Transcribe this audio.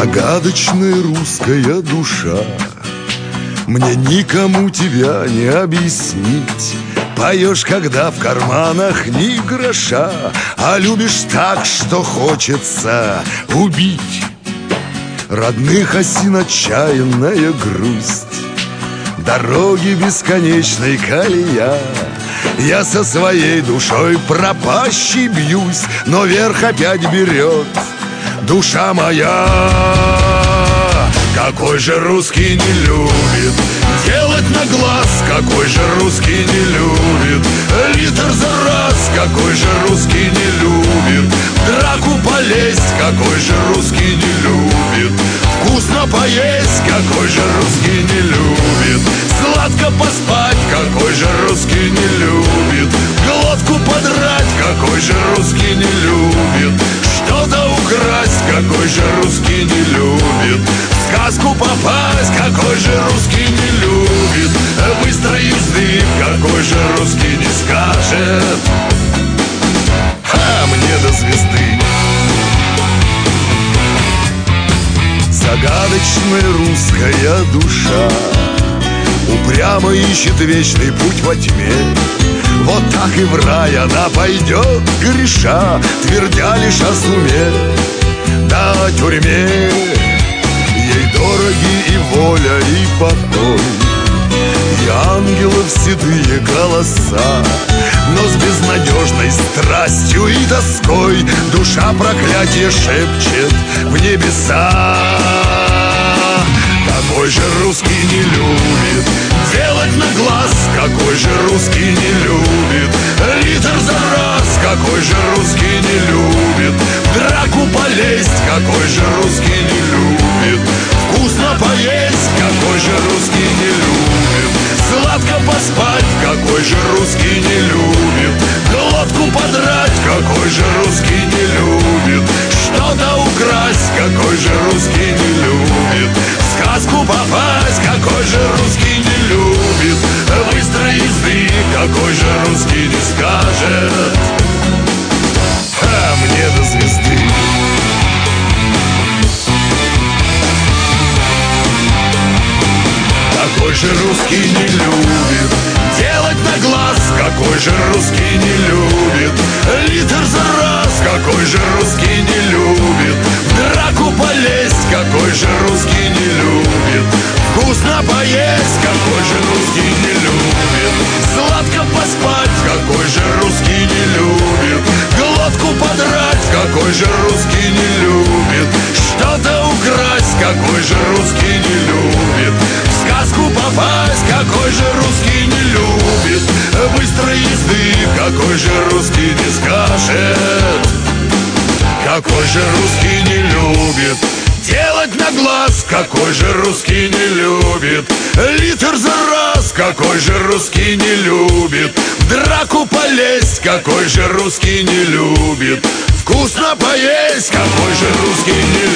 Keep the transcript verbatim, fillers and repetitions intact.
Загадочная русская душа, мне никому тебя не объяснить. Поешь, когда в карманах ни гроша, а любишь так, что хочется убить. Родных осин отчаянная грусть, дороги бесконечной колея. Я со своей душой пропащей бьюсь, но верх опять берет душа моя. Какой же русский не любит делать на глаз, какой же русский не любит литр за раз, какой же русский не любит в драку полезть, какой же русский не любит вкусно поесть, какой же русский не любит сладко поспать, какой же русский не любит глотку подрать, какой же русский не любит что-то украсть, какой же русский не любит в сказку попасть, какой же русский не любит быстрой езды, какой же русский не скажет а мне до звезды. Загадочная русская душа упрямо ищет вечный путь во тьме. Вот так и в рай она пойдет, греша, твердя лишь о суме да о тюрьме. Ей дороги и воля, и покой, и ангелов седые голоса, но с безнадежной страстью и тоской душа проклятие шепчет в небеса. Какой же русский не любит делать на глаз, какой же русский не любит литр за раз, какой же русский не любит в драку полезть, какой же русский не любит вкусно поесть, какой же русский не любит сладко поспать, какой же русский не любит глотку подрать, какой же русский не любит что-то украсть, какой же русский не любит в сказку попасть, какой же русский не любит быстрой езды, какой же русский не скажет а мне до звезды. Какой же русский не любит делать на глаз, какой же русский не любит литр за раз, какой же русский не любит в драку полезть, какой же русский не любит вкусно поесть, какой же русский не любит сладко поспать, какой же русский не любит глотку подрать, какой же русский не любит что-то украсть, какой же русский не любит в сказку попасть, какой же русский не любит быстрой езды, какой же русский не скажет, какой же русский не любит делать на глаз, какой же русский не любит литр за раз, какой же русский не любит в драку полезть, какой же русский не любит вкусно поесть, какой же русский не